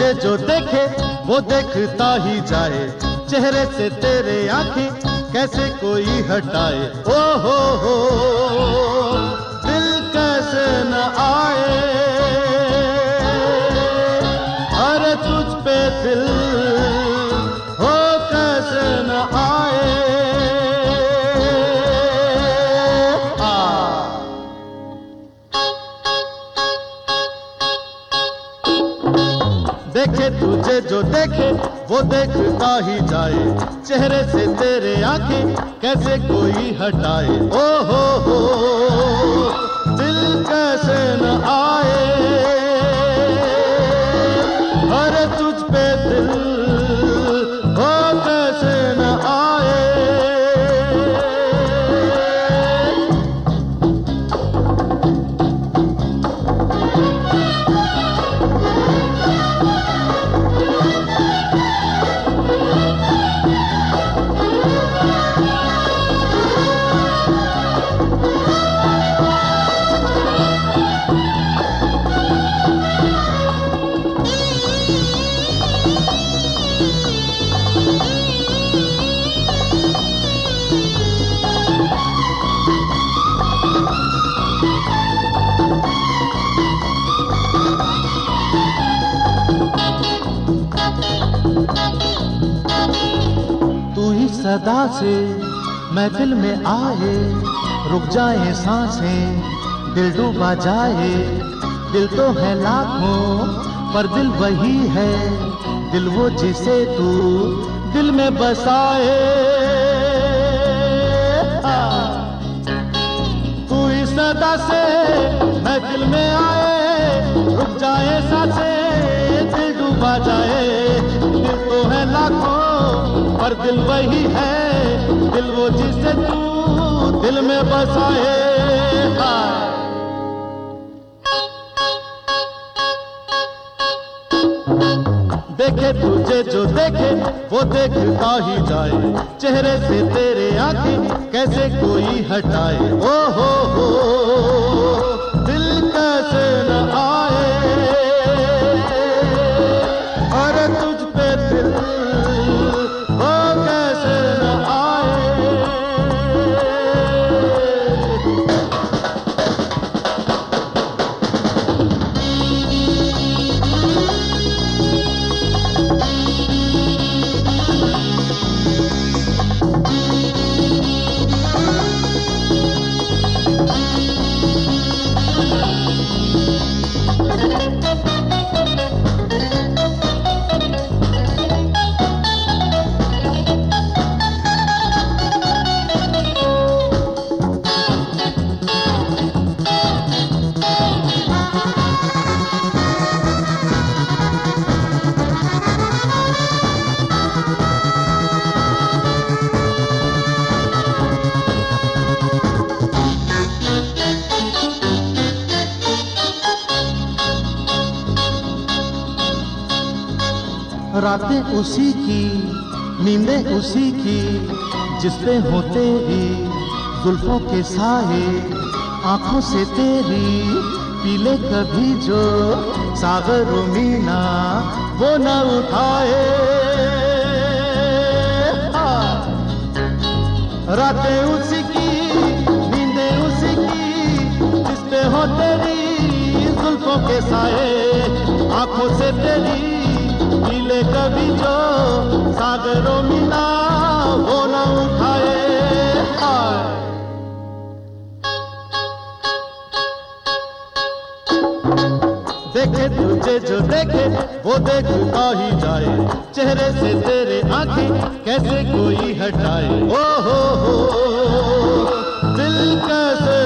तुझे जो देखे वो देखता ही जाए, चेहरे से तेरे आंखें कैसे कोई हटाए। ओ हो दिल कैसे न आए, अरे तुझ पे दिल हो कैसे न आए। देखे तुझे जो देखे वो देखता ही जाए, चेहरे से तेरे आंखें कैसे कोई हटाए। ओ हो दिल कैसे न आए, अरे तुझ पे दिल हो कैसे न आए। सदा से महफिल में आए, रुक जाए सांसें, दिल डूबा जाए। दिल तो है लाखों पर दिल वही है, दिल वो जिसे तू दिल में बसाए। तू ही सदा से महफिल में आए, रुक जाए सांसें, दिल डूबा जाए। दिल तो है लाखों पर दिल वही है, दिल वो जिसे तू दिल में बसाए। देखे तुझे जो देखे वो देखता ही जाए, चेहरे से तेरे आंखें कैसे कोई हटाए। ओ हो दिल कैसे न आए, अरे तुझ पे दिल हो कैसे न आए। रातें उसी की, नींदें उसी की, जिसपे हो तेरी जुल्फों के साए। आंखों से तेरी पीले कभी जो सागर मीना वो न उठाए। रातें उसी की, नींदें उसी की, जिसपे हो तेरी जुल्फों के साए। आंखों से तेरी पीले कभी जो सागरों मीना वो न उठाए। देखे तुझे जो देखे वो देखता ही जाए, चेहरे से तेरे आंखें कैसे कोई हटाए। ओ हो दिल कैसे